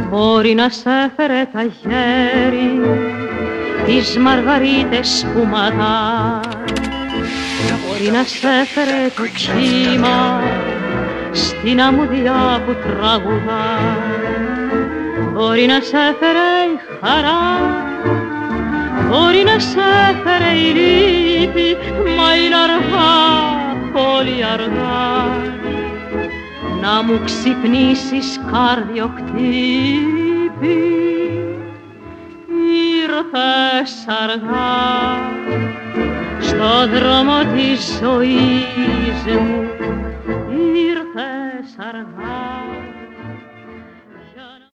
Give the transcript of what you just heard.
Μπορεί να σ' έφερε τα γέρι, τις μαργαρίτες σπουματά. Μπορεί να σ' έφερε το κύμα στην αμμουδιά που τραγουδά. Μπορεί να σ' έφερε η χαρά, μπορεί να σ' έφερε η λύπη, μα είναι αργά, πολύ αργά, να μου ξυπνήσεις καρδιοχτύπη. Ήρθες αργά στο δρόμο της ζωής μου, ήρθες αργά.